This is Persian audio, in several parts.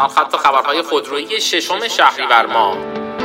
سرخط خبرهای خودرویی 6 شهریور ماه.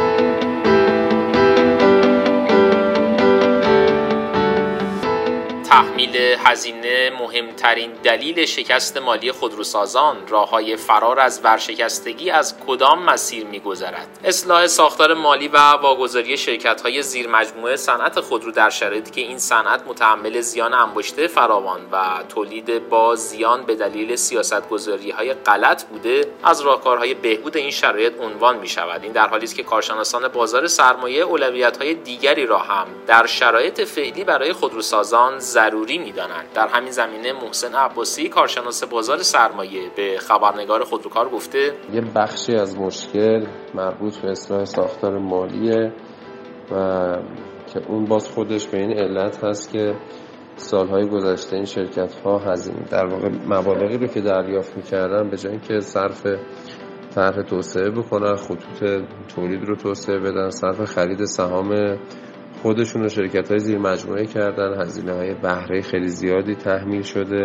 تحمیل هزینه مهمترین دلیل شکست مالی خودروسازان، راه‌های فرار از ورشکستگی از کدام مسیر می‌گذرد؟ اصلاح ساختار مالی و واگذاری شرکت‌های زیرمجموعه صنعت خودرو در شرایطی که این صنعت متحمل زیان انباشته فراوان و تولید با زیان به دلیل سیاست‌گذاری‌های غلط بوده، از راهکارهای بهبود این شرایط عنوان می‌شود. این در حالی است که کارشناسان بازار سرمایه اولویت‌های دیگری را هم در شرایط فعلی برای خودروسازان ضروری می‌دانند. در همین زمینه محسن عباسی، کارشناس بازار سرمایه، به خبرنگار خودروکار گفته یه بخشی از مشکل مربوط به اصلاح ساختار مالیه و که اون باز خودش به این علت هست که سالهای گذشته این شرکت‌ها هزینه در واقع مبالغی رو که دریافت می‌کردن به جای اینکه صرف طرح توسعه بکنن، خطوط تولید رو توسعه بدن، صرف خرید سهام خودشون رو شرکت‌های زیر مجموعه کردن، هزینه‌های بهره خیلی زیادی تحمیل شده.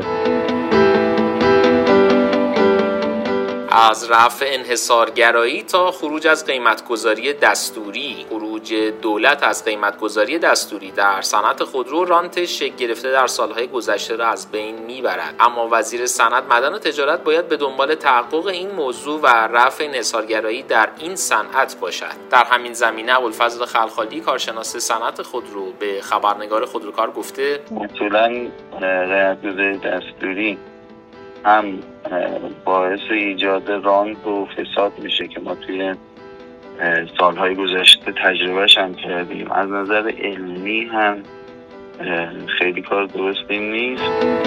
از رفع انحصارگرایی تا خروج از قیمتگذاری دستوری، خروج دولت از قیمتگذاری دستوری در صنعت خودرو رانتش شکل گرفته در سالهای گذشته را از بین میبرد. اما وزیر صنعت، معدن و تجارت باید به دنبال تحقق این موضوع و رفع انحصارگرایی در این صنعت باشد. در همین زمینه ابوالفضل خلخالی، کارشناس صنعت خودرو، به خبرنگار خودروکار گفته اصولاً قیمتگذاری دستوری هم باعث ایجاد رانت و فساد میشه که ما توی سالهای گذشته تجربهش هم کردیم. از نظر علمی هم خیلی کار درستی نیست.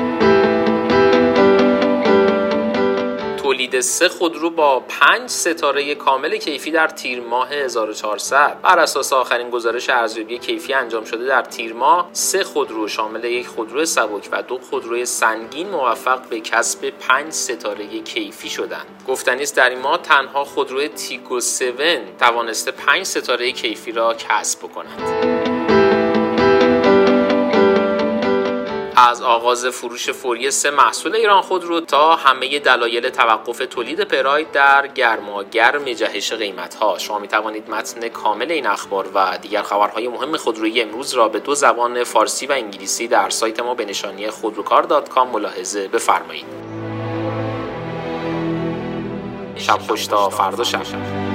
تولید 3 خودرو با 5 ستاره کامل کیفی در تیر ماه 1400. بر اساس آخرین گزارش ارزیابی کیفی انجام شده در تیر ماه، 3 خودرو شامل 1 خودرو سبک و 2 خودروی سنگین موفق به کسب 5 ستاره کیفی شدند. گفتنی است در این ماه تنها خودرو تیگو 7 توانسته 5 ستاره کیفی را کسب کند. از آغاز فروش فوری 3 محصول ایران خودرو تا همه دلایل توقف تولید پراید در گرماگرم جهش قیمت‌ها، شما می‌توانید متن کامل این اخبار و دیگر خبرهای مهم خودرویی امروز را به 2 زبان فارسی و انگلیسی در سایت ما به نشانی خودروکار.com ملاحظه بفرمایید. شب خوش تا فردا شب.